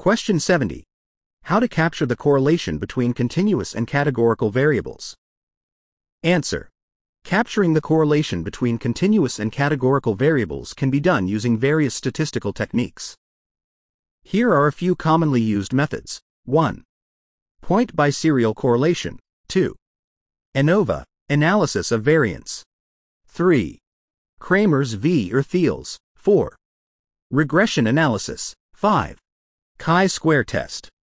Question 70. How to capture the correlation between continuous and categorical variables? Answer. Capturing the correlation between continuous and categorical variables can be done using various statistical techniques. Here are a few commonly used methods. 1. Point biserial correlation. 2. ANOVA, analysis of variance. 3. Kramer's V or Thiel's. 4. Regression analysis. 5. Chi-square test.